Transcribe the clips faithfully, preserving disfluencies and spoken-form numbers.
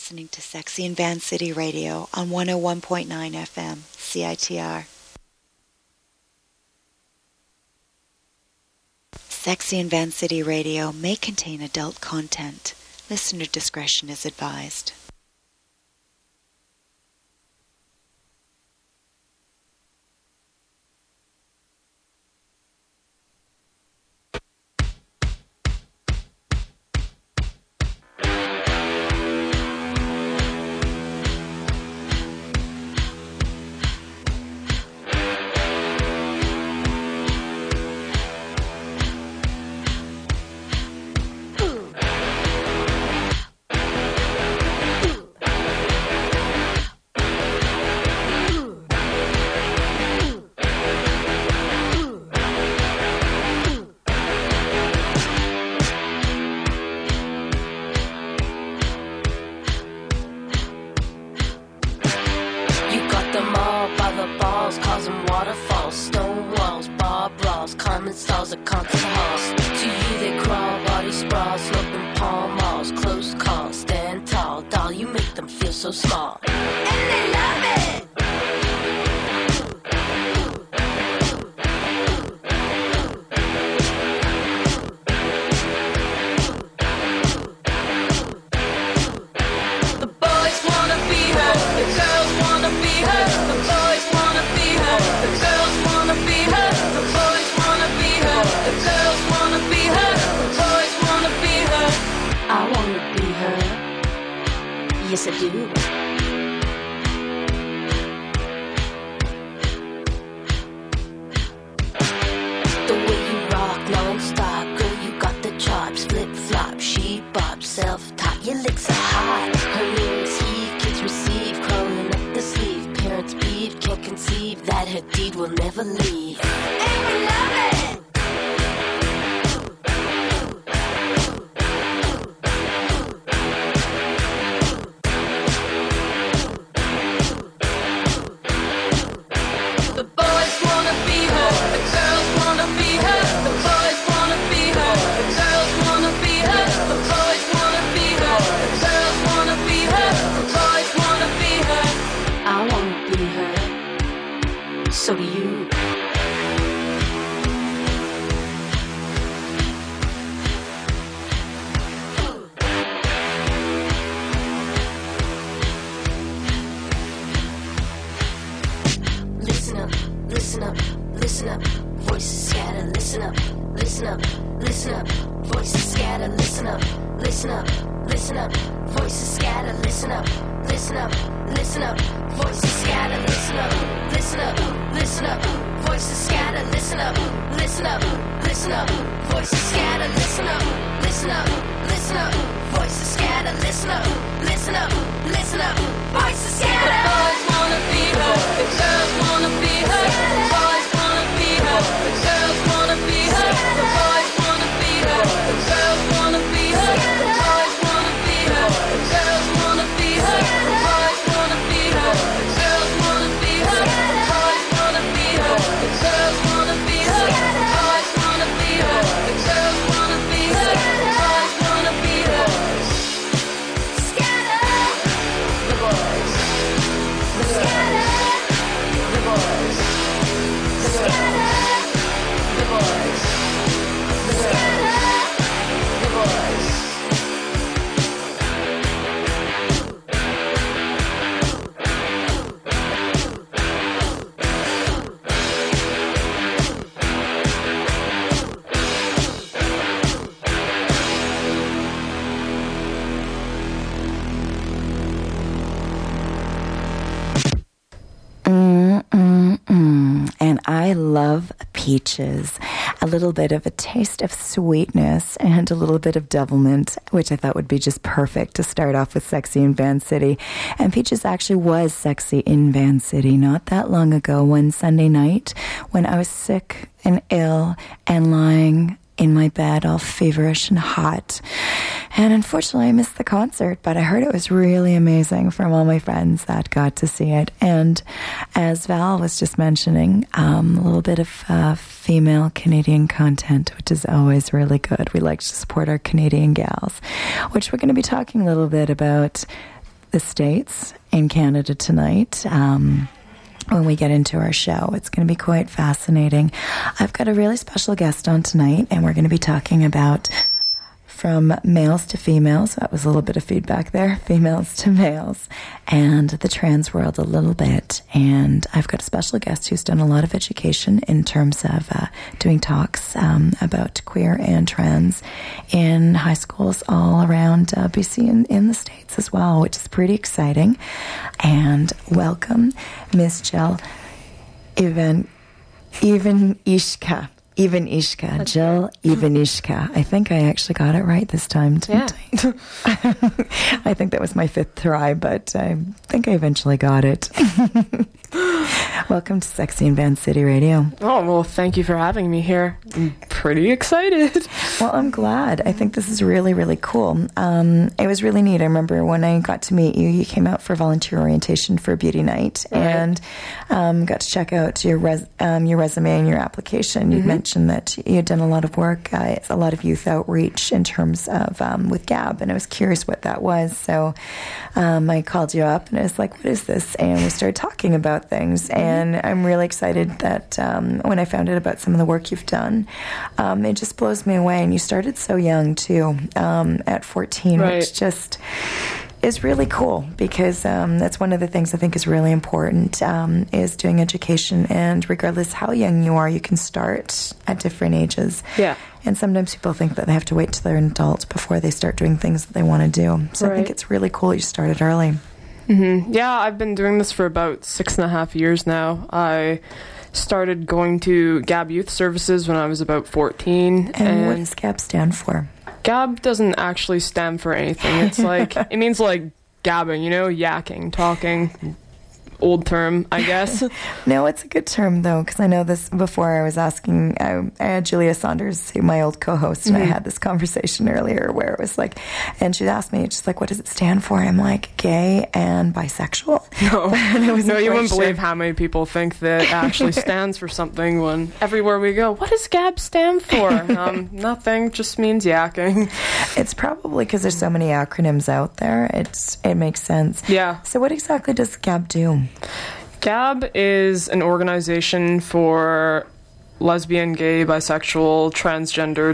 listening to Sexy in Van City Radio on one oh one point nine F M, C I T R. Sexy in Van City Radio may contain adult content. Listener discretion is advised. Peaches, a little bit of a taste of sweetness and a little bit of devilment, which I thought would be just perfect to start off with Sexy in Van City. And Peaches actually was sexy in Van City not that long ago, one Sunday night when I was sick and ill and lying in my bed all feverish and hot. And unfortunately I missed the concert, but I heard it was really amazing from all my friends that got to see it. And as Val was just mentioning, um, a little bit of uh, female Canadian content, which is always really good. We like to support our Canadian gals, which we're going to be talking a little bit about the States in Canada tonight. Um, when we get into our show, it's going to be quite fascinating. I've got a really special guest on tonight, and we're going to be talking about from males to females. That was a little bit of feedback there. Females to males, and the trans world a little bit. And I've got a special guest who's done a lot of education in terms of uh, doing talks um, about queer and trans in high schools all around uh, B C and in the States as well, which is pretty exciting. And welcome, Miss Jill Ivan Ivanishka. Ivanishka, Jill Ivanishka. I think I actually got it right this time, didn't yeah. I? I think that was my fifth try, but I think I eventually got it. Welcome to Sexy in Van City Radio. Oh, well, thank you for having me here. I'm pretty excited. Well, I'm glad. I think this is really, really cool. Um, it was really neat. I remember when I got to meet you, you came out for volunteer orientation for Beauty Night, right. and um, got to check out your res- um, your resume and your application. You mm-hmm. mentioned that you had done a lot of work, uh, a lot of youth outreach in terms of um, with G A B, and I was curious what that was. So um, I called you up, and I was like, what is this? And we started talking about things, and And I'm really excited that um, when I found out about some of the work you've done, um, it just blows me away. And you started so young, too, um, at fourteen, right. which just is really cool because um, that's one of the things I think is really important um, is doing education. And regardless how young you are, you can start at different ages. Yeah. And sometimes people think that they have to wait till they're an adult before they start doing things that they want to do. So right. I think it's really cool you started early. Mm-hmm. Yeah, I've been doing this for about six and a half years now. I started going to G A B Youth Services when I was about fourteen. And, and what does G A B stand for? G A B doesn't actually stand for anything. It's like, it means like gabbing, you know, yakking, talking. Old term, I guess. No, it's a good term, though, because I know this before I was asking, I, I had Julia Saunders, my old co-host, and mm-hmm. I had this conversation earlier where it was like, and she asked me, she's like, what does it stand for? I'm like, gay and bisexual. No, no, you wouldn't sure. believe how many people think that it actually stands for something when everywhere we go, what does G A B stand for? um, nothing, just means yakking. It's probably because there's so many acronyms out there. It's It makes sense. Yeah. So what exactly does G A B do? G A B is an organization for lesbian, gay, bisexual, transgender,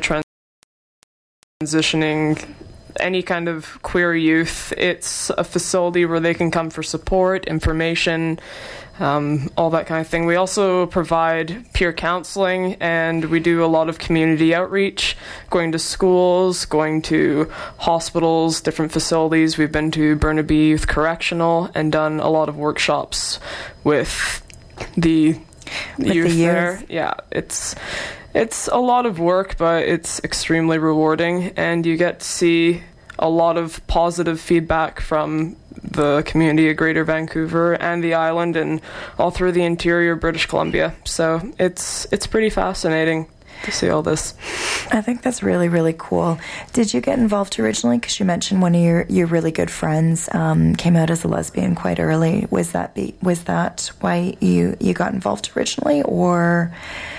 transitioning, any kind of queer youth. It's a facility where they can come for support, information, um, all that kind of thing. We also provide peer counseling, and we do a lot of community outreach, going to schools, going to hospitals, different facilities. We've been to Burnaby Youth Correctional and done a lot of workshops with the with youth the there. youth. Yeah, it's it's a lot of work, but it's extremely rewarding, and you get to see a lot of positive feedback from the community of Greater Vancouver and the island and all through the interior British Columbia. So it's it's pretty fascinating to see all this. I think that's really, really cool. Did you get involved originally? Because you mentioned one of your, your really good friends um, came out as a lesbian quite early. Was that be, was that why you, you got involved originally, or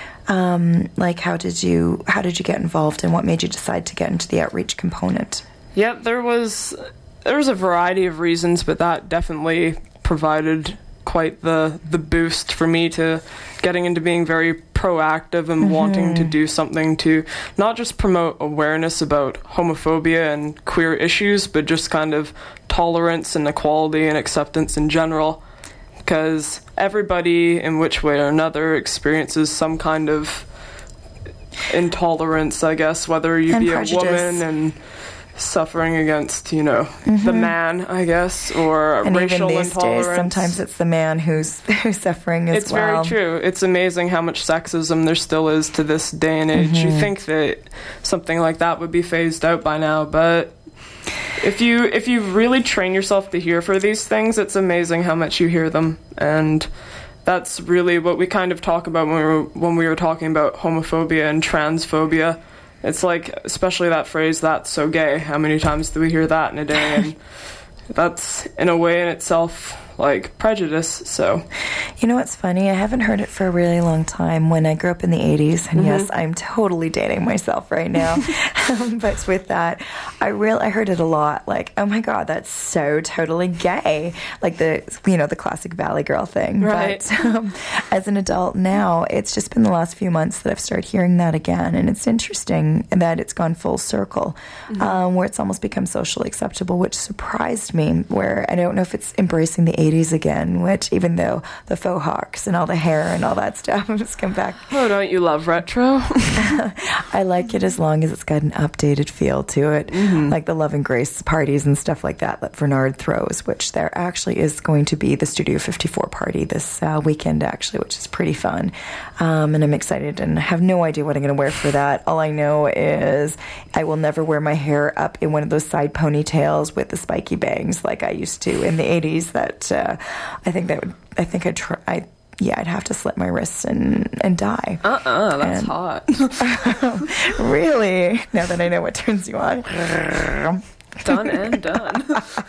um, like how did you how did you get involved, and what made you decide to get into the outreach component? Yep, there was there was a variety of reasons, but that definitely provided quite the the boost for me to getting into being very proactive and mm-hmm. wanting to do something to not just promote awareness about homophobia and queer issues, but just kind of tolerance and equality and acceptance in general. Because everybody, in which way or another, experiences some kind of intolerance, I guess, whether you and be prejudice. a woman and suffering against, you know, mm-hmm. the man, I guess, or and racial even these intolerance. Days, sometimes it's the man who's who's suffering as it's well. It's very true. It's amazing how much sexism there still is to this day and age. Mm-hmm. You think that something like that would be phased out by now, but if you if you really train yourself to hear for these things, it's amazing how much you hear them. And that's really what we kind of talk about when we were, when we were talking about homophobia and transphobia. It's like, especially that phrase, "that's so gay." How many times do we hear that in a day? And that's, in a way in itself, like prejudice. So, you know what's funny? I haven't heard it for a really long time. When I grew up in the eighties, and mm-hmm. yes, I'm totally dating myself right now, but with that, I real I heard it a lot. Like, oh my God, that's so totally gay. Like the you know the classic Valley Girl thing. Right. But um, as an adult now, it's just been the last few months that I've started hearing that again, and it's interesting that it's gone full circle, mm-hmm. um, where it's almost become socially acceptable, which surprised me. Where I don't know if it's embracing the eighties again, which even though the faux hawks and all the hair and all that stuff has come back. Oh, don't you love retro? I like it as long as it's got an updated feel to it, mm-hmm. like the Love and Grace parties and stuff like that that Vernard throws, which there actually is going to be the Studio fifty-four party this uh, weekend, actually, which is pretty fun. Um, and I'm excited and I have no idea what I'm going to wear for that. All I know is I will never wear my hair up in one of those side ponytails with the spiky bangs like I used to in the eighties. That uh, I think that would, I think I'd try. I, Yeah, I'd have to slit my wrists and, and die. Uh-uh, that's and, hot. Really? Now that I know what turns you on. Done and done.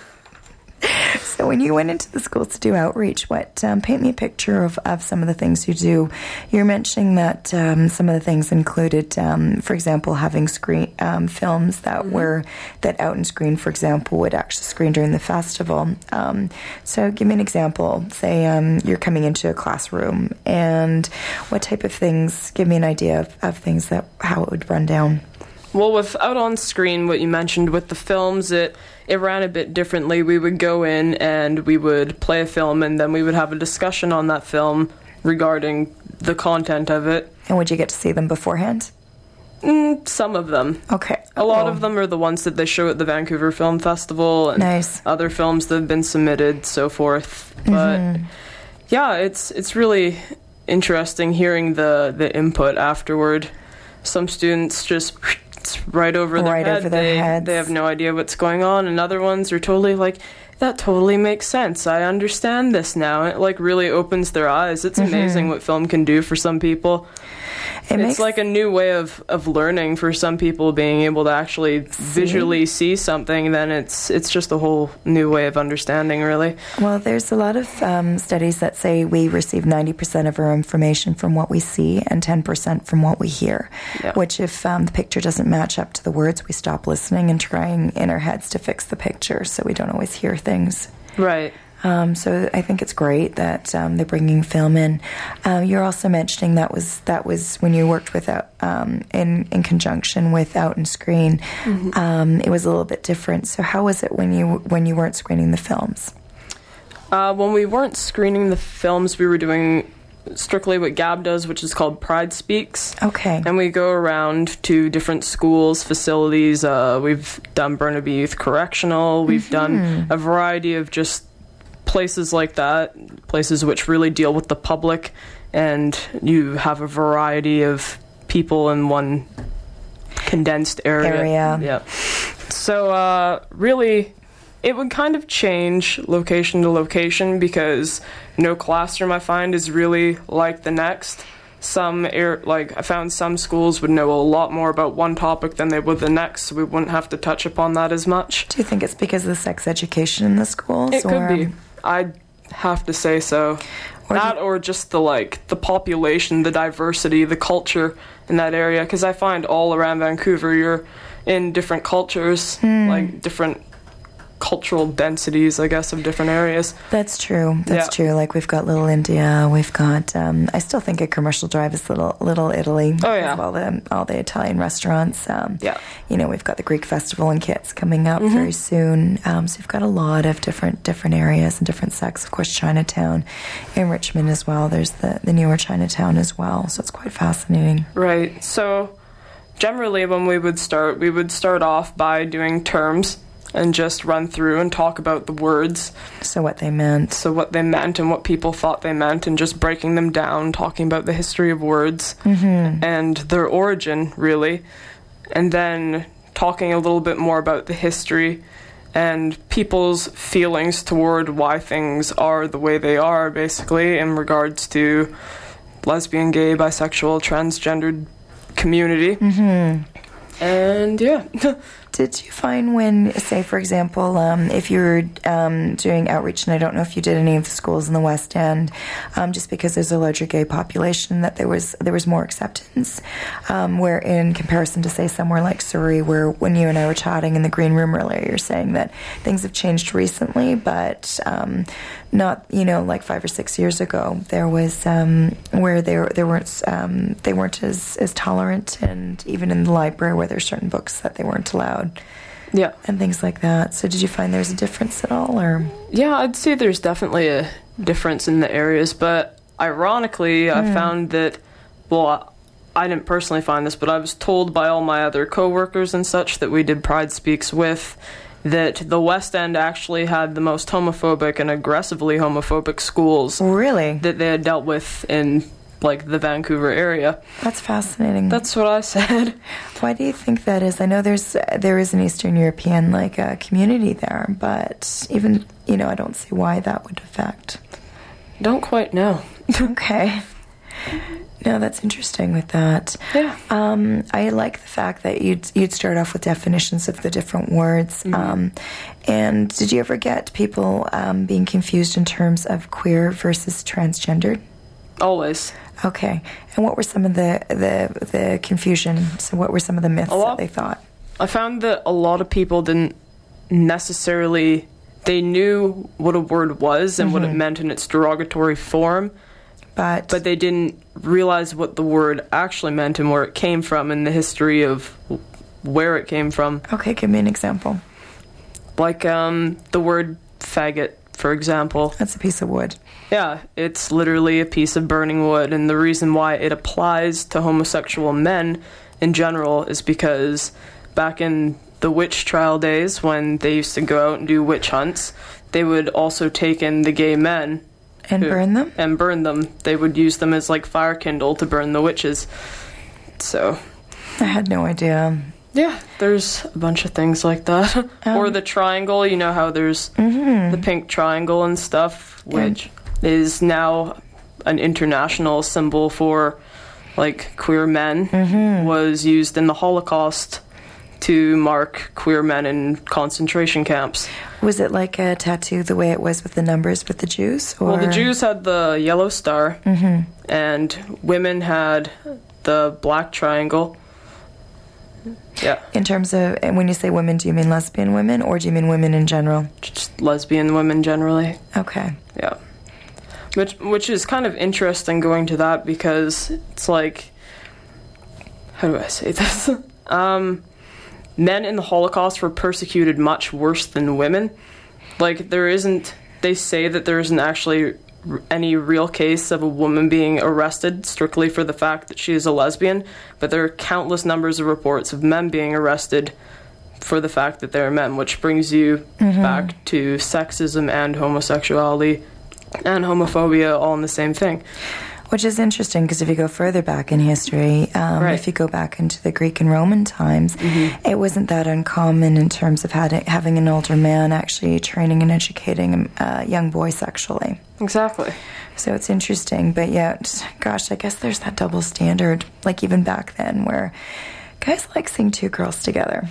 So when you went into the schools to do outreach, what um, paint me a picture of, of some of the things you do. You're mentioning that um, some of the things included, um, for example, having screen um, films that mm-hmm. were that Out and Screen, for example, would actually screen during the festival. Um, so give me an example. Say um, you're coming into a classroom, and what type of things? Give me an idea of, of things that how it would run down. Well, with Out on Screen, what you mentioned with the films, it it ran a bit differently. We would go in and we would play a film, and then we would have a discussion on that film regarding the content of it. And would you get to see them beforehand? Mm, some of them. Okay. A lot well, of them are the ones that they show at the Vancouver Film Festival, and nice. Other films that have been submitted, so forth. But mm-hmm. yeah, it's it's really interesting hearing the, the input afterward. Some students just right over their right head. Over their they, heads. they have no idea what's going on, and other ones are totally like, that totally makes sense. I understand this now. It like really opens their eyes. It's mm-hmm. amazing what film can do for some people. It it's makes, like a new way of, of learning for some people, being able to actually see? visually see something. Then it's it's just a whole new way of understanding, really. Well, there's a lot of um, studies that say we receive ninety percent of our information from what we see and ten percent from what we hear, yeah. which if um, the picture doesn't match up to the words, we stop listening and trying in our heads to fix the picture, so we don't always hear things. Right. Um, so I think it's great that um, they're bringing film in. Uh, you're also mentioning that was that was when you worked with um, in in conjunction with Out and Screen. Mm-hmm. Um, it was a little bit different. So how was it when you when you weren't screening the films? Uh, when we weren't screening the films, we were doing strictly what Gab does, which is called Pride Speaks. Okay. And we go around to different schools, facilities. Uh, we've done Burnaby Youth Correctional. We've mm-hmm. done a variety of just places like that, places which really deal with the public, and you have a variety of people in one condensed area. Area. Yeah. So uh, really, it would kind of change location to location, because no classroom I find is really like the next. Some air, like I found some schools would know a lot more about one topic than they would the next, so we wouldn't have to touch upon that as much. Do you think it's because of the sex education in the schools? It or? could be. I'd have to say so. Or that you- or just the like the population, the diversity, the culture in that area, because I find all around Vancouver you're in different cultures, mm. like different cultural densities, I guess, of different areas. That's true. That's yeah. true. Like we've got Little India, we've got. Um, I still think a Commercial Drive is Little Little Italy. Oh yeah, all the all the Italian restaurants. Um, yeah, you know, we've got the Greek Festival in Kitts coming up mm-hmm. very soon. Um, so we've got a lot of different different areas and different sects. Of course, Chinatown in Richmond as well. There's the the newer Chinatown as well. So it's quite fascinating. Right. So generally, when we would start, we would start off by doing terms and just run through and talk about the words. So what they meant. So what they meant and what people thought they meant, and just breaking them down, talking about the history of words mm-hmm. and their origin, really. And then talking a little bit more about the history and people's feelings toward why things are the way they are, basically, in regards to lesbian, gay, bisexual, transgendered community. Mm-hmm. And yeah. Did you find when, say, for example, um, if you were um, doing outreach, and I don't know if you did any of the schools in the West End, um, just because there's a larger gay population, that there was there was more acceptance, um, where in comparison to, say, somewhere like Surrey, where when you and I were chatting in the green room earlier, you're saying that things have changed recently, but um, not, you know, like five or six years ago, there was um, where there there weren't um, they weren't as, as tolerant, and even in the library where there's certain books that they weren't allowed. Yeah. And things like that. So did you find there's a difference at all, or? Yeah, I'd say there's definitely a difference in the areas, but ironically, mm. I found that, well, I didn't personally find this, but I was told by all my other coworkers and such that we did Pride Speaks with, that the West End actually had the most homophobic and aggressively homophobic schools. Really? That they had dealt with in, like, the Vancouver area. That's fascinating. That's what I said. Why do you think that is? I know there's there is an Eastern European, like, uh, community there, but even, you know, I don't see why that would affect. Don't quite know. Okay. No, that's interesting with that. Yeah. Um, I like the fact that you'd you'd start off with definitions of the different words. Mm-hmm. Um, and did you ever get people um, being confused in terms of queer versus transgendered? Always. Okay. And what were some of the, the the confusion? So what were some of the myths lot, that they thought? I found that a lot of people didn't necessarily... They knew what a word was and mm-hmm. what it meant in its derogatory form, but but they didn't realize what the word actually meant and where it came from and the history of where it came from. Okay, give me an example. Like um, the word faggot, for example. That's a piece of wood. Yeah, it's literally a piece of burning wood, and the reason why it applies to homosexual men in general is because back in the witch trial days, when they used to go out and do witch hunts, they would also take in the gay men and who, burn them. And burn them. They would use them as like fire kindle to burn the witches. So, I had no idea. Yeah, there's a bunch of things like that. Um, or the triangle. You know how there's mm-hmm. the pink triangle and stuff, which yeah. is now an international symbol for like queer men. Mm-hmm. Was used in the Holocaust to mark queer men in concentration camps. Was it like a tattoo the way it was with the numbers with the Jews? Or? Well, the Jews had the yellow star, mm-hmm. and women had the black triangle. Yeah. In terms of, and when you say women, do you mean lesbian women, or do you mean women in general? Just lesbian women generally. Okay. Yeah. Which, which is kind of interesting going to that, because it's like, how do I say this? um... Men in the Holocaust were persecuted much worse than women. Like, there isn't... They say that there isn't actually r- any real case of a woman being arrested strictly for the fact that she is a lesbian, but there are countless numbers of reports of men being arrested for the fact that they're men, which brings you mm-hmm. back to sexism and homosexuality and homophobia all in the same thing. Which is interesting, because if you go further back in history, um, right. if you go back into the Greek and Roman times, mm-hmm. it wasn't that uncommon in terms of had, having an older man actually training and educating a young boy sexually. Exactly. So it's interesting, but yet, gosh, I guess there's that double standard, like even back then, where guys like seeing two girls together.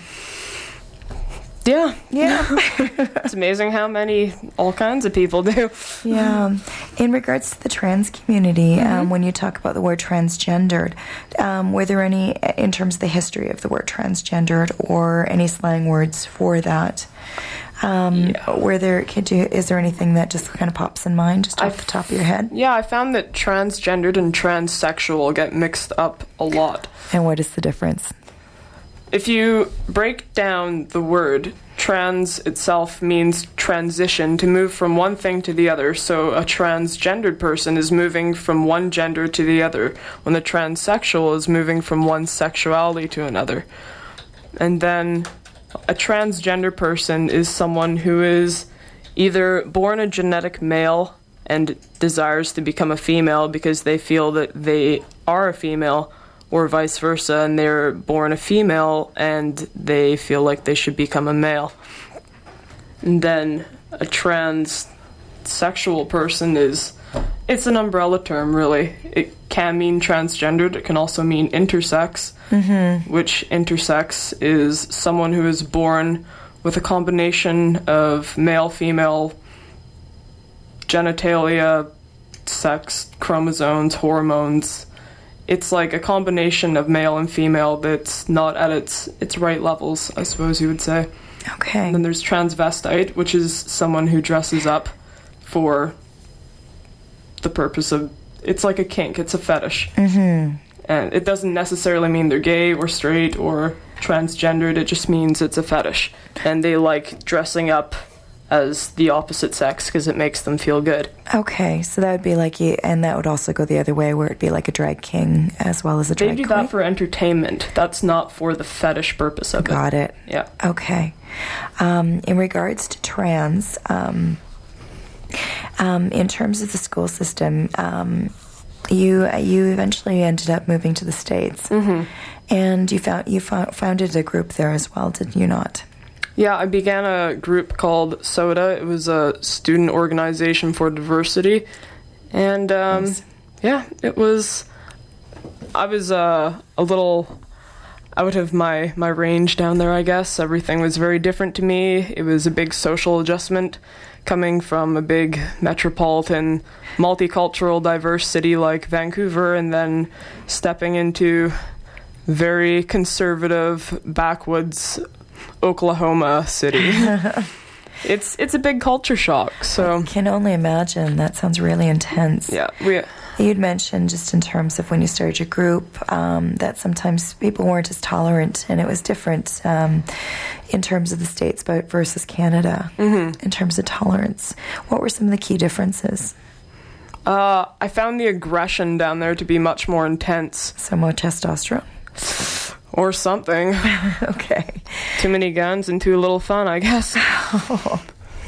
Yeah. Yeah. It's amazing how many, all kinds of people do. Yeah. In regards to the trans community, mm-hmm. um, when you talk about the word transgendered, um, were there any, in terms of the history of the word transgendered, or any slang words for that? Um, yeah. Were there, could you, is there anything that just kind of pops in mind, just off I've, the top of your head? Yeah, I found that transgendered and transsexual get mixed up a lot. And what is the difference? If you break down the word, trans itself means transition, to move from one thing to the other. So a transgendered person is moving from one gender to the other, when the transsexual is moving from one sexuality to another. And then a transgender person is someone who is either born a genetic male and desires to become a female because they feel that they are a female, or vice versa, and they're born a female and they feel like they should become a male. And then a transsexual person is it's an umbrella term, really. It can mean transgendered. It can also mean intersex, mm-hmm. which intersex is someone who is born with a combination of male-female genitalia, sex, chromosomes, hormones. It's like a combination of male and female that's not at its its right levels, I suppose you would say. Okay. And then there's transvestite, which is someone who dresses up for the purpose of... It's like a kink. It's a fetish. Mm-hmm. And it doesn't necessarily mean they're gay or straight or transgendered. It just means it's a fetish. And they like dressing up as the opposite sex because it makes them feel good. Okay, so that would be like you, and that would also go the other way, where it'd be like a drag king as well as a drag queen. They do queen? that for entertainment. That's not for the fetish purpose of it. Got it. Yeah. Okay. Um, in regards to trans, um, um, in terms of the school system, um, you you eventually ended up moving to the States, mm-hmm. and you found you found, founded a group there as well, did you not? Yeah, I began a group called SODA. It was a student organization for diversity. And, um, nice. yeah, it was... I was uh, a little out of my, my range down there, I guess. Everything was very different to me. It was a big social adjustment coming from a big metropolitan, multicultural, diverse city like Vancouver, and then stepping into very conservative, backwoods Oklahoma City. it's it's a big culture shock. So I can only imagine. That sounds really intense. Yeah, we. You'd mentioned just in terms of when you started your group um, that sometimes people weren't as tolerant, and it was different um, in terms of the States but versus Canada mm-hmm. in terms of tolerance. What were some of the key differences? Uh, I found the aggression down there to be much more intense. So more testosterone. Or something. Okay. Too many guns and too little fun, I guess. Oh,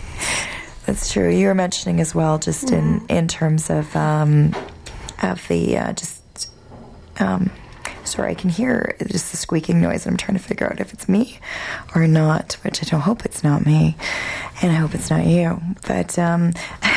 that's true. You were mentioning as well, just in, in terms of um, of the uh, just. Um, sorry, I can hear just the squeaking noise. I'm trying to figure out if it's me or not, which I don't hope it's not me, and I hope it's not you. But um,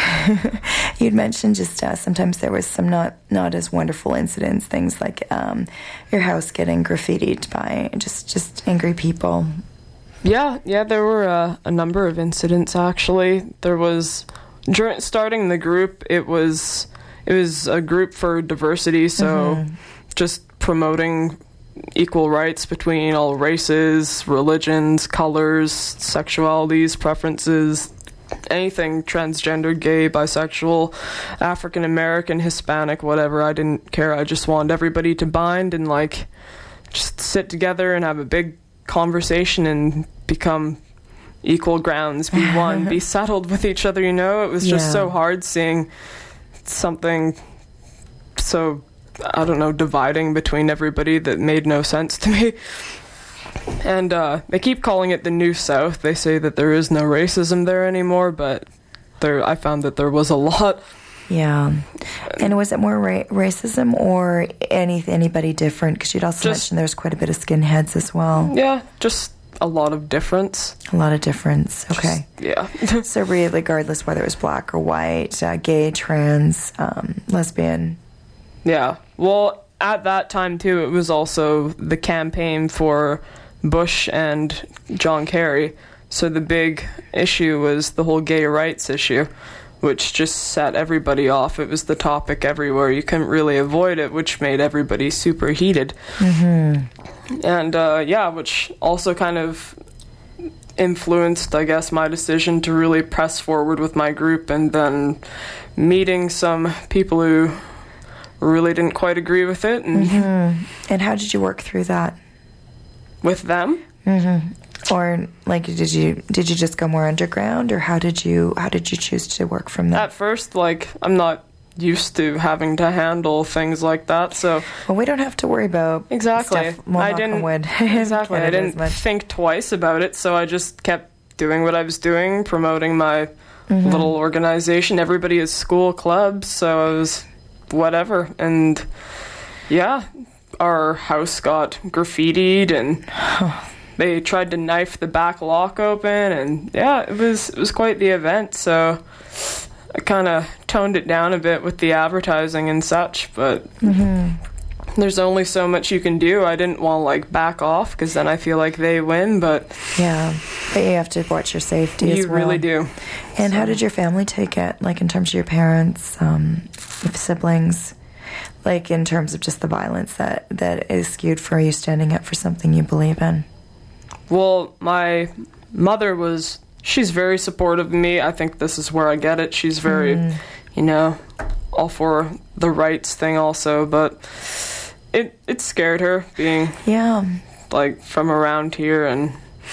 you'd mentioned just uh, sometimes there was some not, not as wonderful incidents, things like um, your house getting graffitied by just, just angry people. Yeah, yeah, there were uh, a number of incidents, actually. There was, during starting the group, it was, it was a group for diversity, so mm-hmm. just promoting equal rights between all races, religions, colors, sexualities, preferences, anything transgender, gay, bisexual, African American, Hispanic, whatever. I didn't care. I just wanted everybody to bind and like just sit together and have a big conversation and become equal grounds, be one, be settled with each other, you know? It was just yeah. so hard seeing something so, I don't know, dividing between everybody that made no sense to me. And uh, they keep calling it the New South. They say that there is no racism there anymore, but there, I found that there was a lot. Yeah. And was it more ra- racism or any anybody different? Because you'd also just mentioned there's quite a bit of skinheads as well. Yeah, just a lot of difference. A lot of difference. Okay. Just, yeah. So really, regardless whether it was black or white, uh, gay, trans, um, lesbian. Yeah. Well, at that time, too, it was also the campaign for Bush and John Kerry. So the big issue was the whole gay rights issue, which just set everybody off. It was the topic everywhere. You couldn't really avoid it, which made everybody super heated. Mm-hmm. And, uh, yeah, which also kind of influenced, I guess, my decision to really press forward with my group, and then meeting some people who really didn't quite agree with it. And, mm-hmm. and how did you work through that? With them? Mm-hmm. Or like, did you did you just go more underground, or how did you how did you choose to work from that? At first, like, I'm not used to having to handle things like that, so well, we don't have to worry about exactly. Stuff, well, I didn't wood. exactly. I didn't think twice about it, so I just kept doing what I was doing, promoting my mm-hmm. little organization. Everybody has school clubs, so I was whatever, and yeah, our house got graffitied and. They tried to knife the back lock open, and yeah, it was it was quite the event. So I kind of toned it down a bit with the advertising and such, but mm-hmm. there's only so much you can do. I didn't want to, like, back off, because then I feel like they win, but... Yeah, but you have to watch your safety you as well. You really do. And so. How did your family take it, like, in terms of your parents, um, siblings, like, in terms of just the violence that, that is skewed for you standing up for something you believe in? Well, my mother was... She's very supportive of me. I think this is where I get it. She's very, mm. you know, all for the rights thing also, but it it scared her being, yeah, like, from around here, and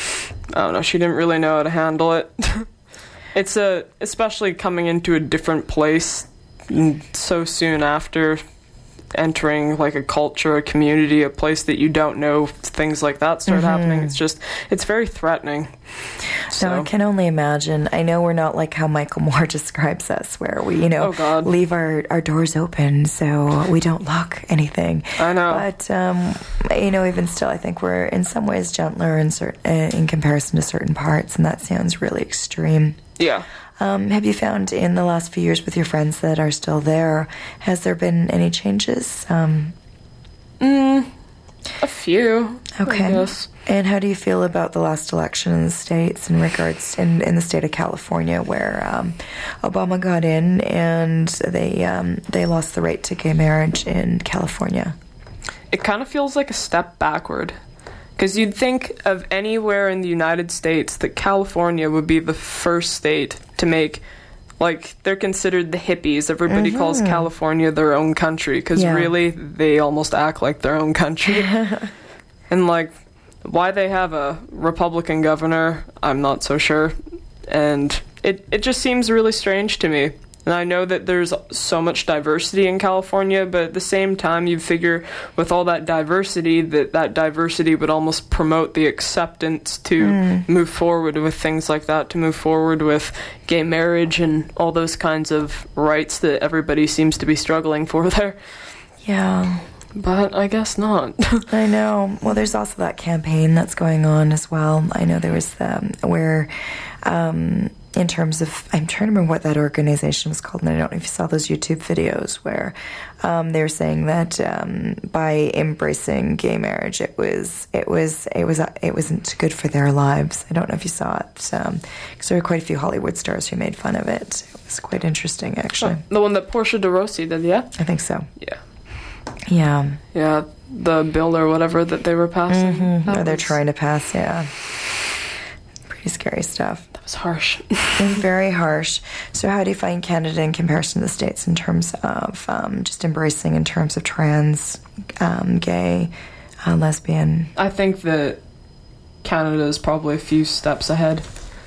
I don't know, she didn't really know how to handle it. It's a, especially coming into a different place so soon after entering, like, a culture, a community, a place that you don't know, things like that start mm-hmm. happening. It's just, it's very threatening. So. No, I can only imagine. I know we're not like how Michael Moore describes us, where we, you know, oh, God. leave our, our doors open so we don't lock anything. I know. But, um, you know, even still, I think we're in some ways gentler in, cert- in comparison to certain parts, and that sounds really extreme. Yeah. Um, have you found in the last few years with your friends that are still there, has there been any changes? Um, mm, a few. Okay. I guess. And how do you feel about the last election in the States in regards, in, in the state of California, where um, Obama got in and they um, they lost the right to gay marriage in California? It kind of feels like a step backward. Because you'd think of anywhere in the United States that California would be the first state to make, like, they're considered the hippies. Everybody mm-hmm. calls California their own country, because yeah. really, they almost act like their own country. And, like, why they have a Republican governor, I'm not so sure. And it, it just seems really strange to me. And I know that there's so much diversity in California, but at the same time, you figure with all that diversity, that that diversity would almost promote the acceptance to mm. move forward with things like that, to move forward with gay marriage and all those kinds of rights that everybody seems to be struggling for there. Yeah. But I guess not. I know. Well, there's also that campaign that's going on as well. I know there was um, where... Um, in terms of, I'm trying to remember what that organization was called, and I don't know if you saw those YouTube videos where um, they were saying that um, by embracing gay marriage, it was it was it was it wasn't good for their lives. I don't know if you saw it, because um, there were quite a few Hollywood stars who made fun of it. It was quite interesting, actually. Oh, the one that Portia de Rossi did, yeah? I think so. Yeah. Yeah. Yeah, the bill or whatever that they were passing. Mm-hmm. Or they're was... trying to pass, yeah. Pretty scary stuff. That was harsh. Very harsh. So how do you find Canada in comparison to the States in terms of um, just embracing in terms of trans, um, gay, uh, lesbian? I think that Canada is probably a few steps ahead.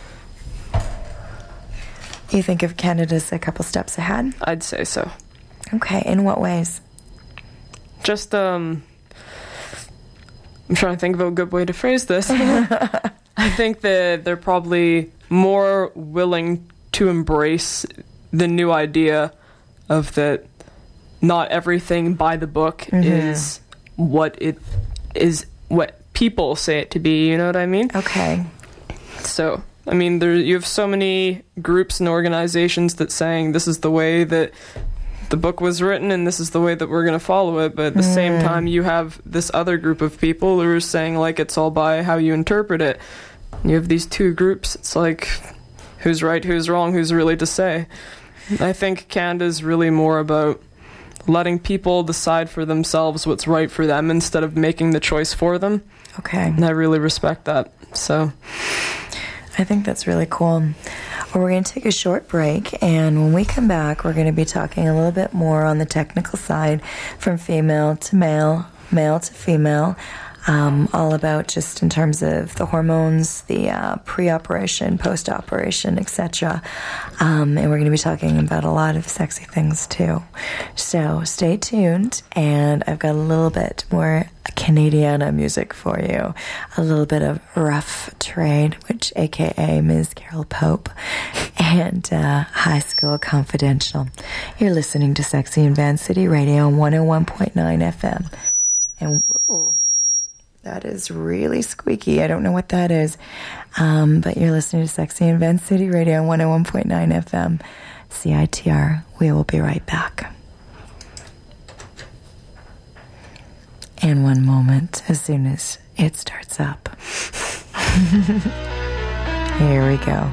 You think of Canada as a couple steps ahead? I'd say so. Okay. In what ways? Just, um... I'm trying to think of a good way to phrase this. I think that they're probably more willing to embrace the new idea of that not everything by the book mm-hmm. is what it is, what people say it to be, you know what I mean? Okay. So, I mean, there you have so many groups and organizations that saying this is the way that the book was written and this is the way that we're going to follow it, but at the mm. same time you have this other group of people who are saying like it's all by how you interpret it. You have these two groups. It's like who's right, who's wrong, who's really to say. I think Canada's really more about letting people decide for themselves what's right for them instead of making the choice for them. Okay. And I really respect that. So I think that's really cool. Well, we're going to take a short break, and when we come back, we're going to be talking a little bit more on the technical side, from female to male, male to female, um, all about just in terms of the hormones, the uh, pre-operation, post-operation, et cetera. Um, and we're going to be talking about a lot of sexy things, too. So stay tuned, and I've got a little bit more Canadiana music for you. A little bit of Rough Trade, which a k a. Miz Carol Pope, and uh, High School Confidential. You're listening to Sexy in Van City Radio on one oh one point nine F M. And whoa, that is really squeaky. I don't know what that is. Um, but you're listening to Sexy in Van City Radio on one oh one point nine F M. C I T R. We will be right back. In one moment, as soon as it starts up. Here we go.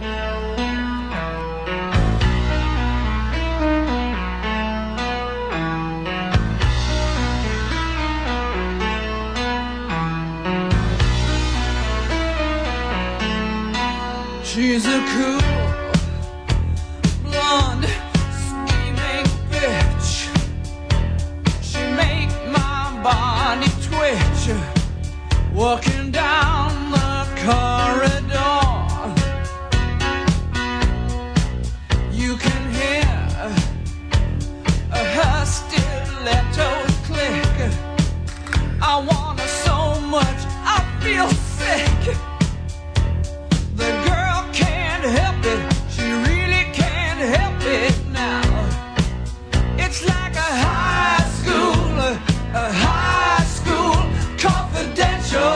She's a cool, blonde, scheming bitch. She make my body twitch. Walking down the corridor, you can hear her stilettos click. I want her so much, I feel sick. The girl can't help it, she really can't help it now. It's like a high school, a high school confidential.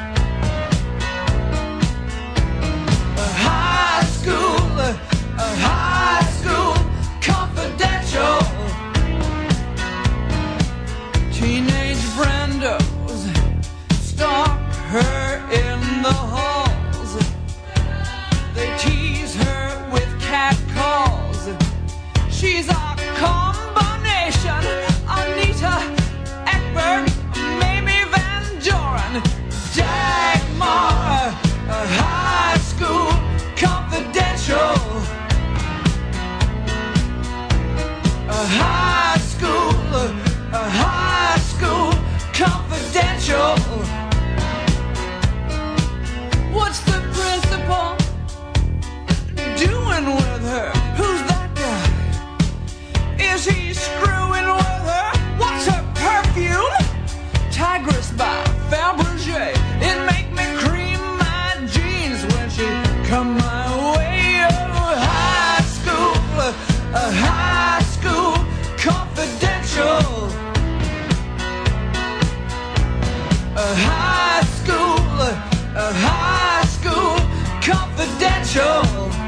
A high school, a high school confidential. Teenage Brendos stalk her in the halls. They tease her with cat calls. She's a combination, Anita Ekberg, Mamie Van Doren, Dagmar, a high school confidential. A high school, a high school confidential. What's the principal doing with her? Who's that guy? Is he screwing with her? What's her perfume? Tigress by Fabergé. It make me cream my jeans when she come my way. Oh, high school, a high school confidential. A high school, a high school confidential.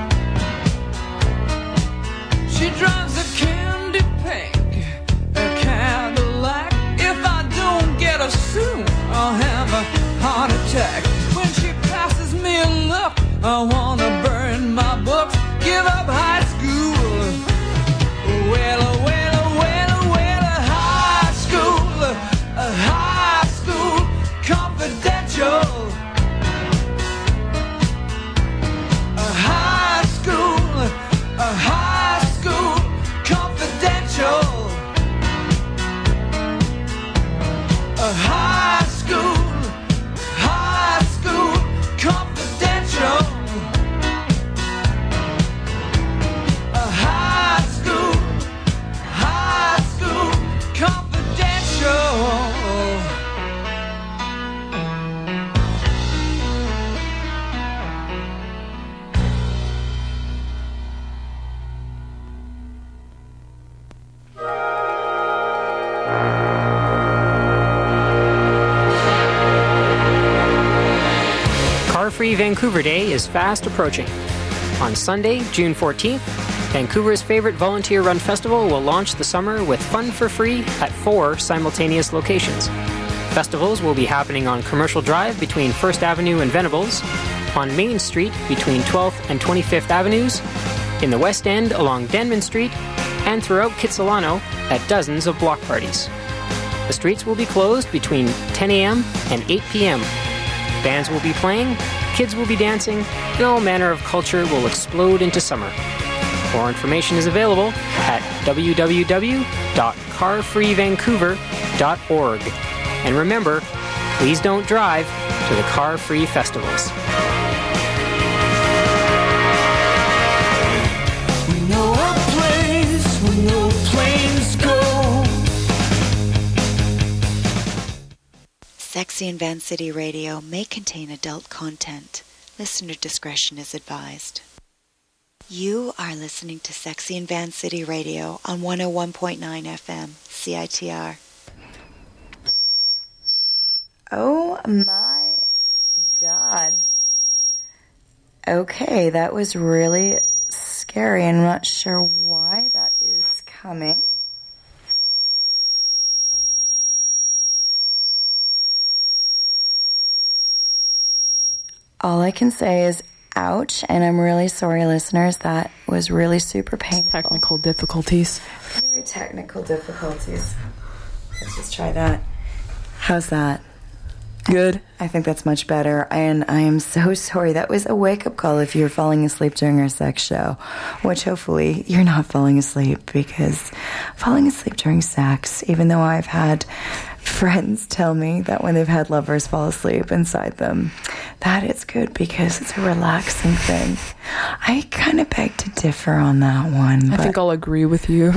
She drives a candy pink, a Cadillac. If I don't get her soon, I'll have a heart attack. When she passes me a look, I wanna burn my books, give up high school. Well, well, well, well, a high school, a high school confidential. A high school, a high school confidential. A high school, high school confidential. A high school, high school confidential. Car-Free Vancouver Day is fast approaching. On Sunday, June fourteenth, Vancouver's favorite volunteer-run festival will launch the summer with fun for free at four simultaneous locations. Festivals will be happening on Commercial Drive between First Avenue and Venables, on Main Street between twelfth and twenty-fifth Avenues, in the West End along Denman Street, and throughout Kitsilano at dozens of block parties. The streets will be closed between ten a.m. and eight p.m. Bands will be playing, kids will be dancing, and all manner of culture will explode into summer. More information is available at w w w dot car free vancouver dot org. And remember, please don't drive to the car-free festivals. We know a place where no planes go. Sexy and Van City Radio may contain adult content. Listener discretion is advised. You are listening to Sexy and Van City Radio on one oh one point nine F M, C I T R. Oh my God. Okay, that was really scary. scary, and I'm not sure why that is coming. All I can say is ouch, and I'm really sorry, listeners. That was really super painful. Technical difficulties. Very technical difficulties. Let's just try that. How's that? Good. I think that's much better, and I am so sorry. That was a wake-up call if you're falling asleep during our sex show, which hopefully you're not falling asleep, because falling asleep during sex, even though I've had friends tell me that when they've had lovers fall asleep inside them, that it's good because it's a relaxing thing. I kind of beg to differ on that one. I think I'll agree with you.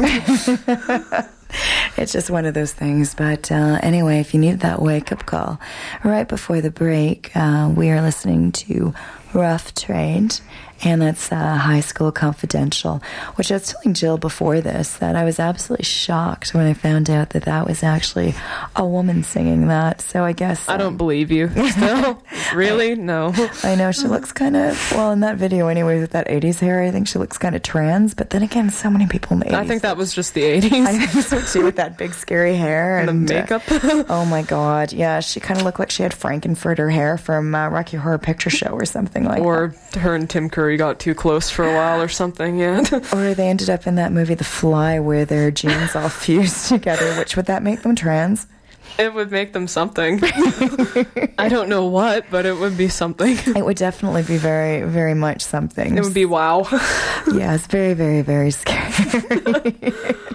It's just one of those things. But uh, anyway, if you need that wake-up call, right before the break, uh, we are listening to Rough Trade, and that's uh, High School Confidential, which I was telling Jill before this that I was absolutely shocked when I found out that that was actually a woman singing that. So I guess... Um, I don't believe you. Still? Really? No. I know, she looks kind of, well, in that video anyway, with that eighties hair, I think she looks kind of trans, but then again, so many people in the eighties. I think that was just the eighties. I think so too, with that big scary hair. And, and the makeup. Uh, oh my god, yeah, she kind of looked like she had Frankenfurter hair from uh, Rocky Horror Picture Show or something like or that. Or her and Tim Curry got too close for a while or something, yeah. Or they ended up in that movie The Fly where their genes all fused together, which would that make them trans? It would make them something. I don't know what, but it would be something. It would definitely be very, very much something. It would be wow. Yes, very, very, very scary.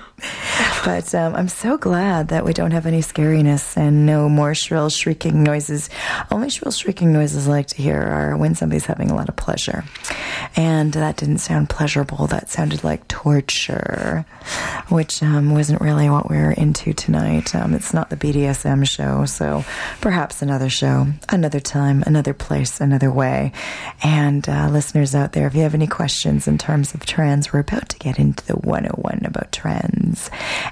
But um, I'm so glad that we don't have any scariness and no more shrill shrieking noises. Only shrill shrieking noises I like to hear are when somebody's having a lot of pleasure. And that didn't sound pleasurable. That sounded like torture, which um, wasn't really what we were into tonight. Um, it's not the B D S M show, so perhaps another show, another time, another place, another way. And uh, listeners out there, if you have any questions in terms of trans, we're about to get into the one oh one about trans.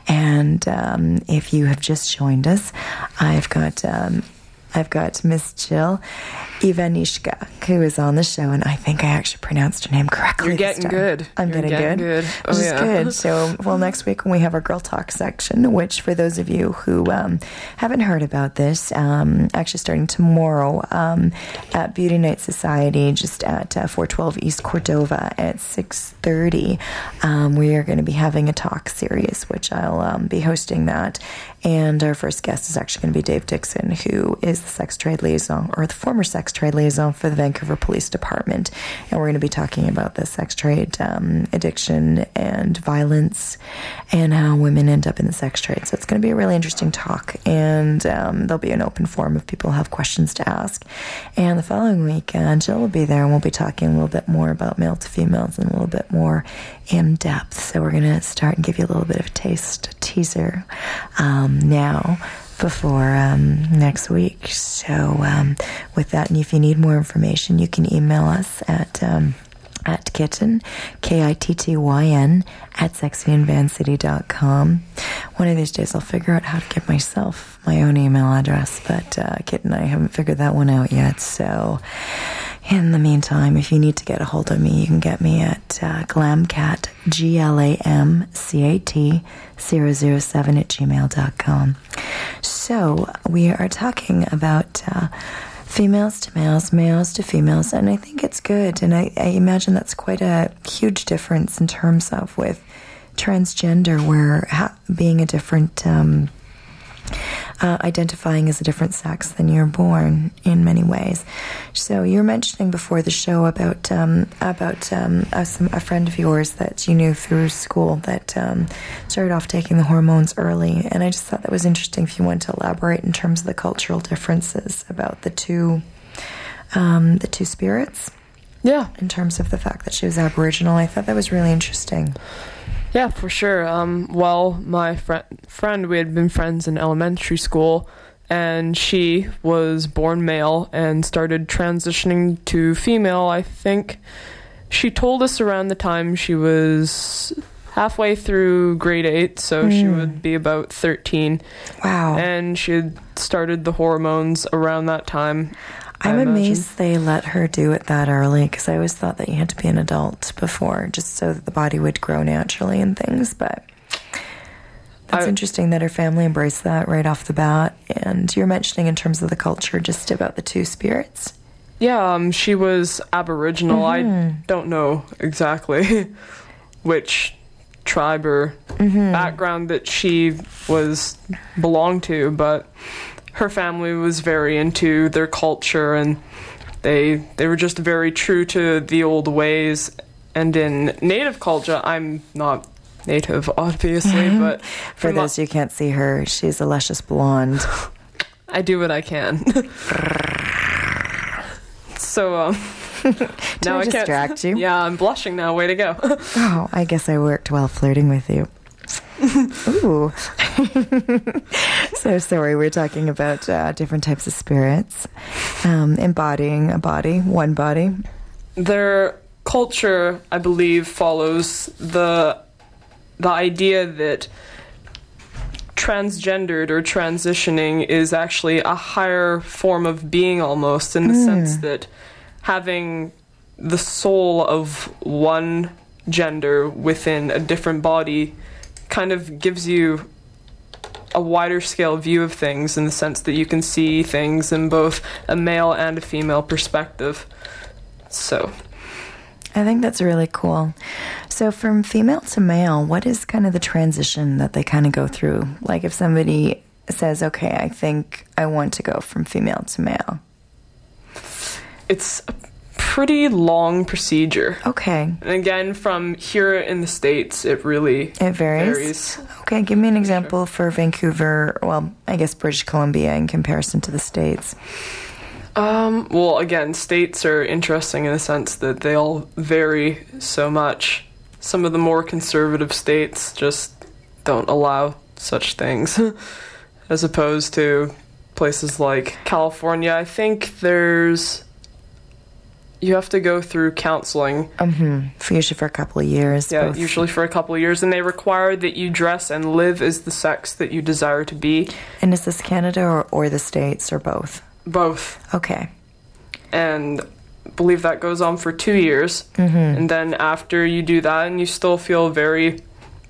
And um, if you have just joined us, I've got um, I've got Miss Jill Ivanishka, who is on the show, and I think I actually pronounced her name correctly. You're getting this time. good. I'm You're getting, getting good. good. Oh, Which is yeah. good. So, well, next week when we have our Girl Talk section, which for those of you who um, haven't heard about this, um, actually starting tomorrow um, at Beauty Night Society, just at uh, four twelve East Cordova at six thirty, um, we are going to be having a talk series, which I'll um, be hosting that. And our first guest is actually going to be Dave Dixon, who is the sex trade liaison, or the former sex trade liaison for the Vancouver Police Department. And we're going to be talking about the sex trade, um, addiction, and violence, and how women end up in the sex trade. So it's going to be a really interesting talk. And um, there'll be an open forum if people have questions to ask. And the following week, uh, Jill will be there, and we'll be talking a little bit more about male to females and a little bit more in depth. So we're going to start and give you a little bit of a taste, a teaser, um, now before um, next week. So um, with that, and if you need more information, you can email us at um, at kitten, K I T T Y N, at sexy in van city dot com. One of these days I'll figure out how to give myself my own email address, but uh, Kit and I haven't figured that one out yet. So in the meantime, if you need to get a hold of me, you can get me at uh, glamcat, G L A M C A T, zero zero seven at gmail dot com. So we are talking about uh, females to males, males to females, and I think it's good. And I, I imagine that's quite a huge difference in terms of with transgender, where ha- being a different... Um, Uh, identifying as a different sex than you're born in many ways. So you were mentioning before the show about um, about um, a, some, a friend of yours that you knew through school that um, started off taking the hormones early, and I just thought that was interesting if you want to elaborate in terms of the cultural differences about the two um, the two spirits. Yeah. In terms of the fact that she was Aboriginal, I thought that was really interesting. Yeah, for sure. Um, well, my fr- friend, we had been friends in elementary school, and she was born male and started transitioning to female. I think she told us around the time she was halfway through grade eight, so mm. she would be about thirteen. Wow. And she had started the hormones around that time. I'm I amazed they let her do it that early, because I always thought that you had to be an adult before, just so that the body would grow naturally and things. But that's I, interesting that her family embraced that right off the bat. And you're mentioning in terms of the culture just about the two spirits. Yeah, um, she was Aboriginal. Mm-hmm. I don't know exactly which tribe or mm-hmm. background that she was belonged to, but her family was very into their culture, and they they were just very true to the old ways. And in Native culture, I'm not Native, obviously, but for those who can't see her, she's a luscious blonde. I do what I can. So, um, now I I can't distract you? Yeah, I'm blushing now. Way to go. Oh, I guess I worked while flirting with you. Ooh. So sorry, we're talking about uh, different types of spirits, um, embodying a body, one body. Their culture, I believe, follows the the idea that transgendered or transitioning is actually a higher form of being, almost, in the mm. sense that having the soul of one gender within a different body kind of gives you a wider scale view of things, in the sense that you can see things in both a male and a female perspective. So I think that's really cool. So from female to male, what is kind of the transition that they kind of go through? Like if somebody says, okay, I think I want to go from female to male. It's a pretty long procedure. Okay. And again, from here in the States, it really it varies. varies. Okay, give me an example for Vancouver, well, I guess British Columbia in comparison to the States. Um, well, again, states are interesting in the sense that they all vary so much. Some of the more conservative states just don't allow such things, as opposed to places like California. I think there's... You have to go through counseling. Mm-hmm. Usually for a couple of years. Yeah, both. usually for a couple of years. And they require that you dress and live as the sex that you desire to be. And is this Canada or, or the States, or both? Both. Okay. And I believe that goes on for two years. Mm-hmm. And then after you do that, and you still feel very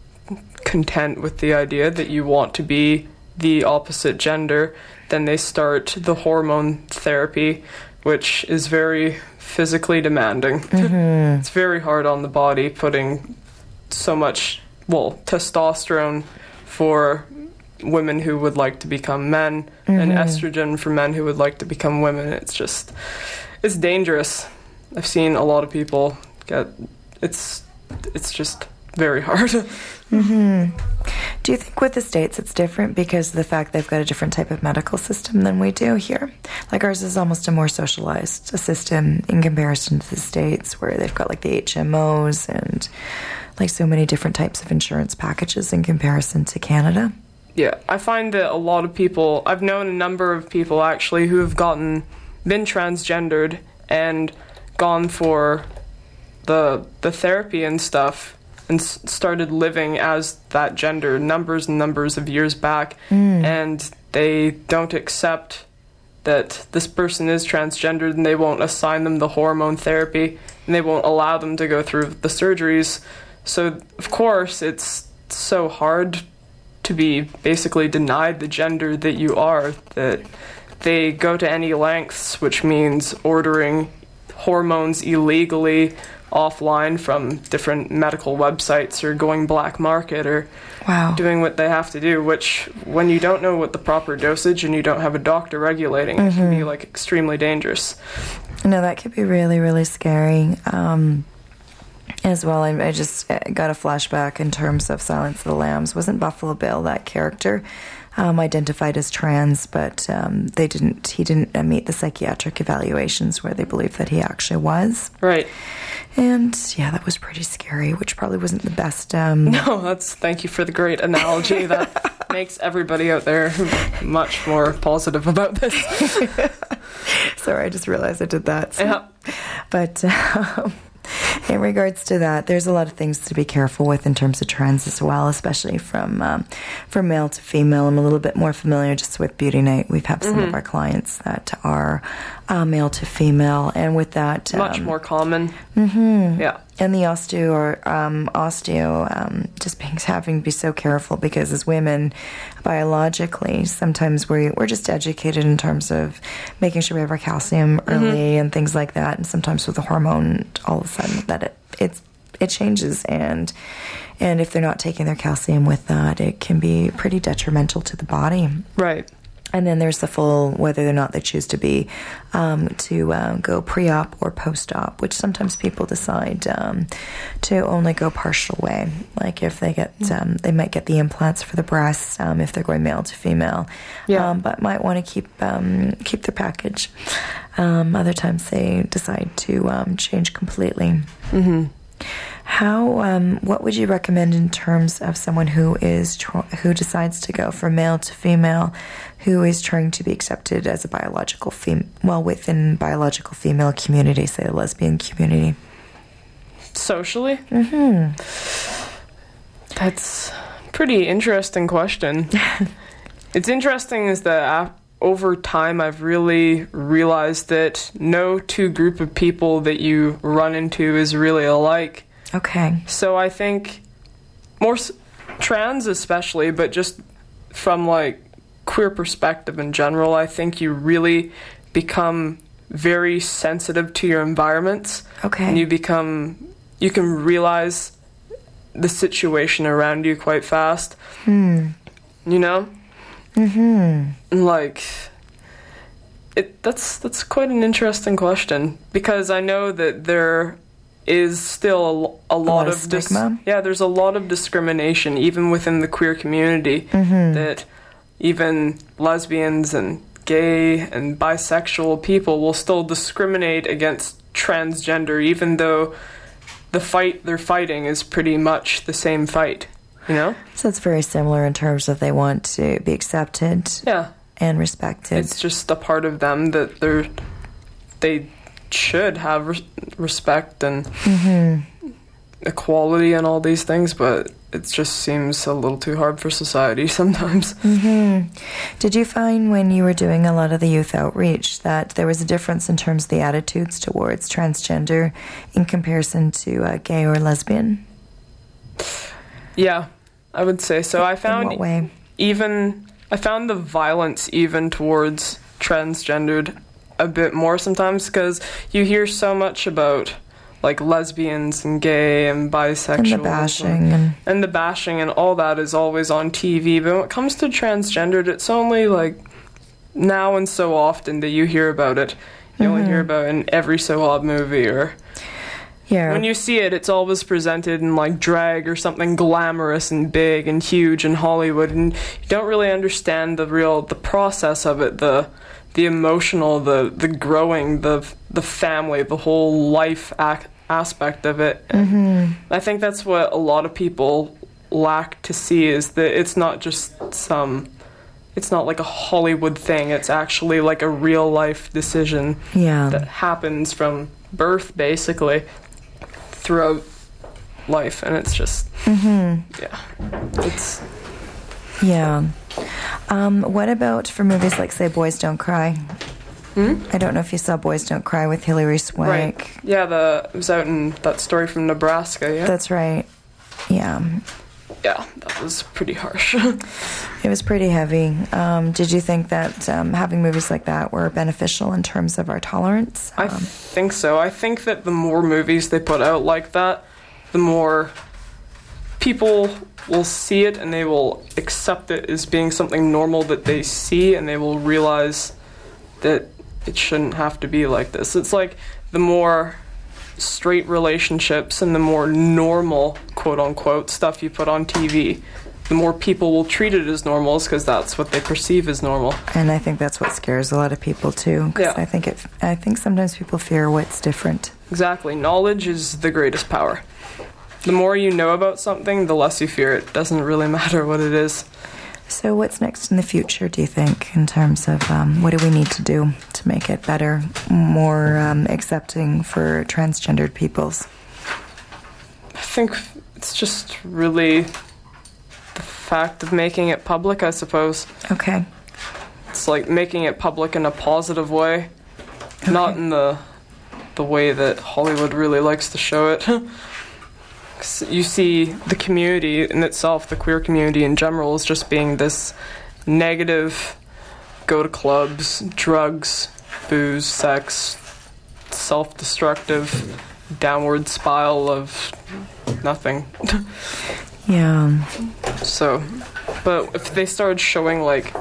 content with the idea that you want to be the opposite gender, then they start the hormone therapy, which is very physically demanding. Mm-hmm. It's very hard on the body, putting so much, well, testosterone for women who would like to become men, mm-hmm. and estrogen for men who would like to become women. It's just, it's dangerous. I've seen a lot of people get, it's, it's just very hard. Mm-hmm. Do you think with the States it's different because of the fact they've got a different type of medical system than we do here? Like ours is almost a more socialized system in comparison to the States, where they've got like the H M Os and like so many different types of insurance packages in comparison to Canada. Yeah, I find that a lot of people, I've known a number of people actually who have gotten, been transgendered and gone for the the therapy and stuff, and s- started living as that gender numbers and numbers of years back, mm. and they don't accept that this person is transgendered, and they won't assign them the hormone therapy, and they won't allow them to go through the surgeries. So, of course, it's so hard to be basically denied the gender that you are, that they go to any lengths, which means ordering hormones illegally offline from different medical websites, or going black market, or wow. doing what they have to do, which when you don't know what the proper dosage and you don't have a doctor regulating, mm-hmm. it can be like extremely dangerous. No, that could be really, really scary. Um, as well, I, I just got a flashback in terms of Silence of the Lambs. Wasn't Buffalo Bill that character um, identified as trans, but um, they didn't. He didn't uh, meet the psychiatric evaluations where they believed that he actually was. Right. And yeah, that was pretty scary, which probably wasn't the best. Um, no, that's thank you for the great analogy. That makes everybody out there much more positive about this. Sorry, I just realized I did that. So. Yeah. But um, In regards to that, there's a lot of things to be careful with in terms of trends as well, especially from um, from male to female. I'm a little bit more familiar just with Beauty Night. We've had some mm-hmm. of our clients that are uh, male to female, and with that... Much um, more common. Mm-hmm. Yeah. And the osteo, or um, osteo, um, just being, having to be so careful, because as women, biologically, sometimes we, we're just educated in terms of making sure we have our calcium early mm-hmm. and things like that. And sometimes with the hormone, all of a sudden that it it's, it changes. And and if they're not taking their calcium with that, it can be pretty detrimental to the body. Right. And then there's the full, whether or not they choose to be, um, to uh, go pre-op or post-op, which sometimes people decide um, to only go partial way. Like if they get, um, they might get the implants for the breasts um, if they're going male to female, yeah. um, but might want to keep um, keep their package. Um, other times they decide to um, change completely. Mm-hmm. How? Um, what would you recommend in terms of someone who is tr- who decides to go from male to female, who is trying to be accepted as a biological fem- well within biological female community, say the lesbian community? Socially? Mm-hmm. That's a pretty interesting question. It's interesting is that uh, over time I've really realized that no two group of people that you run into is really alike. Okay. So I think more s- trans especially, but just from like queer perspective in general, I think you really become very sensitive to your environments. Okay. And you become, you can realize the situation around you quite fast. Hmm. You know? Mm-hmm. And like, it that's that's quite an interesting question, because I know that there is still a, a, lot, lot of of dis- stigma? yeah, there's a lot of discrimination even within the queer community. Mm-hmm. That even lesbians and gay and bisexual people will still discriminate against transgender, even though the fight they're fighting is pretty much the same fight, you know? So it's very similar in terms of they want to be accepted Yeah. and respected. It's just a part of them that they're they should have res- respect and mm-hmm. equality and all these things, but it just seems a little too hard for society sometimes. Mm-hmm. Did you find when you were doing a lot of the youth outreach that there was a difference in terms of the attitudes towards transgender in comparison to uh, gay or lesbian? Yeah, I would say so. I found in what way? even I found the violence even towards transgendered a bit more sometimes, because you hear so much about like lesbians and gay and bisexual and the bashing and, and, and the bashing and all that is always on T V. But when it comes to transgendered, it's only like now and so often that you hear about it. You mm-hmm. only hear about it in every so odd movie, or yeah. when you see it, it's always presented in like drag or something glamorous and big and huge in Hollywood, and you don't really understand the real the process of it, the the emotional, the the growing, the the family, the whole life ac- aspect of it. Mm-hmm. I think that's what a lot of people lack to see, is that it's not just some, it's not like a Hollywood thing. It's actually like a real life decision yeah. that happens from birth, basically, throughout life, and it's just, mm-hmm. yeah, it's yeah. Um, what about for movies like, say, Boys Don't Cry? Hmm? I don't know if you saw Boys Don't Cry with Hilary Swank. Right. Yeah, the it was out in that story from Nebraska, yeah? That's right. Yeah. Yeah, that was pretty harsh. It was pretty heavy. Um, did you think that um, having movies like that were beneficial in terms of our tolerance? Um, I think so. I think that the more movies they put out like that, the more people will see it and they will accept it as being something normal that they see, and they will realize that it shouldn't have to be like this. It's like the more straight relationships and the more normal, quote-unquote, stuff you put on T V, the more people will treat it as normal, because that's what they perceive as normal. And I think that's what scares a lot of people too. Cause yeah. I think it. I think sometimes people fear what's different. Exactly. Knowledge is the greatest power. The more you know about something, the less you fear it. Doesn't really matter what it is. So what's next in the future, do you think, in terms of um, what do we need to do to make it better, more um, accepting for transgendered peoples? think it's just really the fact of making it public, I suppose. Okay. It's like making it public in a positive way, okay. Not in the the way that Hollywood really likes to show it. You see the community in itself, the queer community in general, is just being this negative, go to clubs, drugs, booze, sex, self-destructive, downward spiral of nothing. Yeah. So, but if they started showing like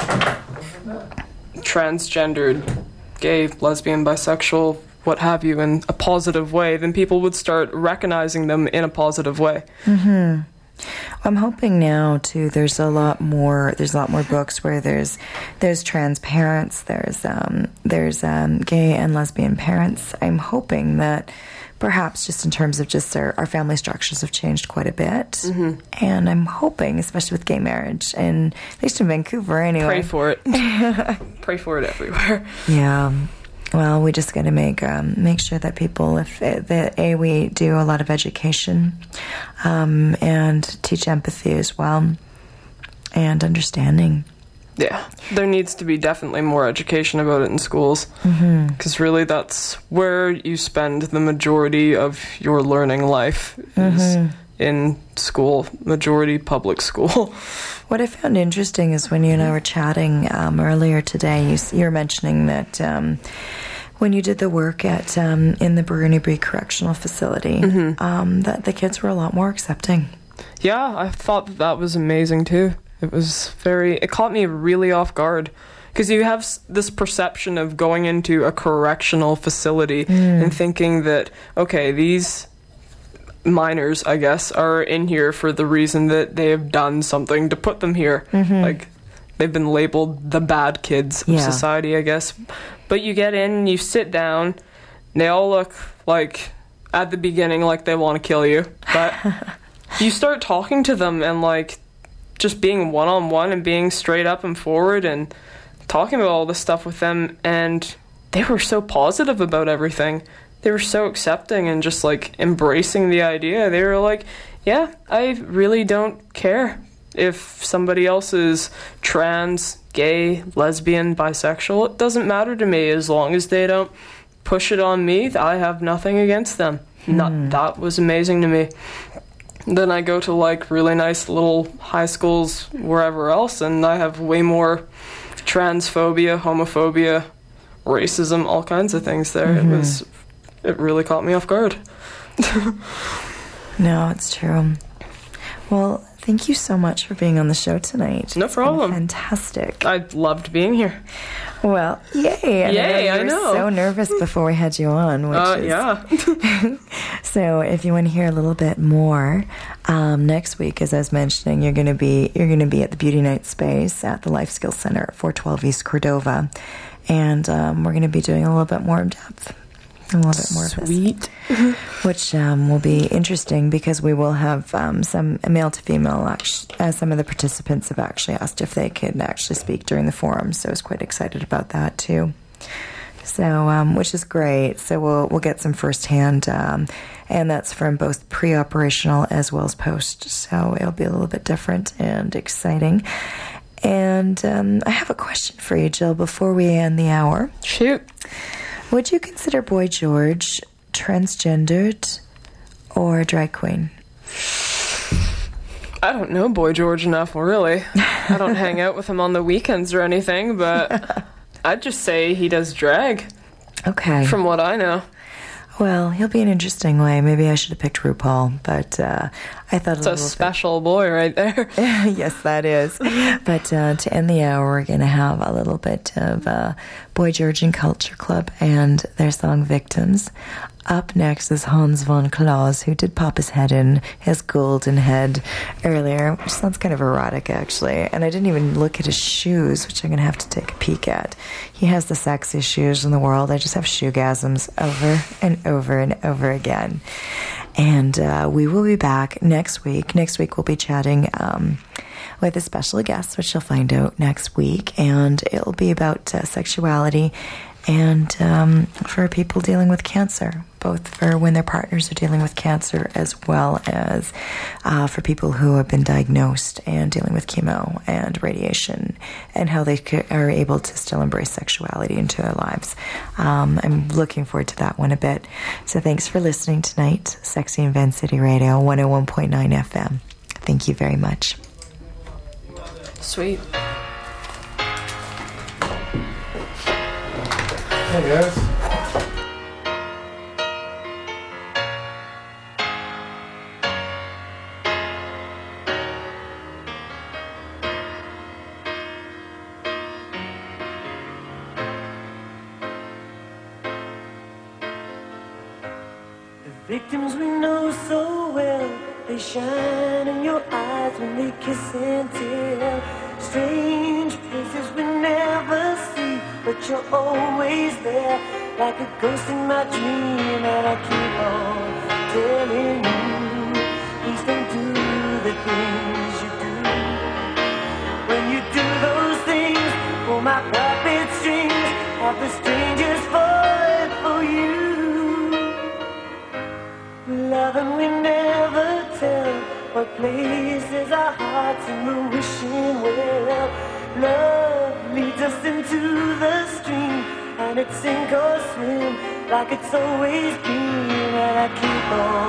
transgendered, gay, lesbian, bisexual, what have you, in a positive way, then people would start recognizing them in a positive way. Mm-hmm. I'm hoping now too. There's a lot more. There's a lot more books where there's there's trans parents. There's um, there's um, gay and lesbian parents. I'm hoping that perhaps just in terms of just our, our family structures have changed quite a bit. Mm-hmm. And I'm hoping, especially with gay marriage, and at least in Vancouver anyway. Pray for it. Pray for it everywhere. Yeah. Well, we just got to make um, make sure that people, if that a we do a lot of education, um, and teach empathy as well, and understanding. Yeah, there needs to be definitely more education about it in schools, because mm-hmm. really that's where you spend the majority of your learning life is mm-hmm. in school, majority public school. What I found interesting is when you and I were chatting um, earlier today, you, you were mentioning that um, when you did the work at um, in the Burnaby Correctional Facility, mm-hmm. um, that the kids were a lot more accepting. Yeah, I thought that, that was amazing too. It was very, it caught me really off guard, because you have this perception of going into a correctional facility mm. and thinking that, okay, these minors, I guess, are in here for the reason that they have done something to put them here. Mm-hmm. Like, they've been labeled the bad kids of yeah. society, I guess. But you get in and you sit down, and they all look like, at the beginning, like they want to kill you. But you start talking to them and, like, just being one-on-one and being straight up and forward and talking about all this stuff with them, and they were so positive about everything. They were so accepting and just, like, embracing the idea. They were like, yeah, I really don't care if somebody else is trans, gay, lesbian, bisexual. It doesn't matter to me as long as they don't push it on me. I have nothing against them. Hmm. Not, that was amazing to me. Then I go to, like, really nice little high schools wherever else, and I have way more transphobia, homophobia, racism, all kinds of things there. Mm-hmm. It was... It really caught me off guard. No, it's true. Well, thank you so much for being on the show tonight. No problem. Fantastic. I loved being here. Well, yay. And yay, I know. I know. You were so nervous before we had you on. Which uh, is... yeah. So if you want to hear a little bit more, um, next week, as I was mentioning, you're going to be you're going to be at the Beauty Night Space at the Life Skills Center at four twelve East Cordova. And um, we're going to be doing a little bit more in depth. A little bit more Sweet. of this, which um, will be interesting because we will have um, some male to female. Actually, uh, some of the participants have actually asked if they could actually speak during the forum, so I was quite excited about that too. So, um, which is great. So we'll we'll get some firsthand, um, and that's from both pre-operational as well as post. So it'll be a little bit different and exciting. And um, I have a question for you, Jill, before we end the hour. Shoot. Would you consider Boy George transgendered or a drag queen? I don't know Boy George enough, really. I don't hang out with him on the weekends or anything, but I'd just say he does drag. Okay. From what I know. Well, he'll be an interesting way. Maybe I should have picked RuPaul, but uh, I thought it's a a little special bit... boy right there. Yes, that is. But uh, to end the hour, we're going to have a little bit of uh, Boy George and Culture Club and their song Victims. Up next is Hans von Klaus, who did pop his head in, his golden head, earlier, which sounds kind of erotic, actually. And I didn't even look at his shoes, which I'm going to have to take a peek at. He has the sexiest shoes in the world. I just have shoegasms over and over and over again. And uh, we will be back next week. Next week we'll be chatting um, with a special guest, which you'll find out next week. And it'll be about uh, sexuality and um, for people dealing with cancer, both for when their partners are dealing with cancer as well as uh, for people who have been diagnosed and dealing with chemo and radiation, and how they c- are able to still embrace sexuality into their lives. Um, I'm looking forward to that one a bit. So thanks for listening tonight. Sexy in Van City Radio, one oh one point nine F M. Thank you very much. Sweet. Hey guys. Victims we know so well, they shine in your eyes when they kiss and tell. Strange places we never see, but you're always there, like a ghost in my dream. And I keep on telling you, please don't do the things you do. When you do those things, pull my puppet strings, have the strangers fall for you. Love and we never tell what places our hearts in the wishing well. Love leads us into the stream, and it's sink or swim like it's always been. And I keep on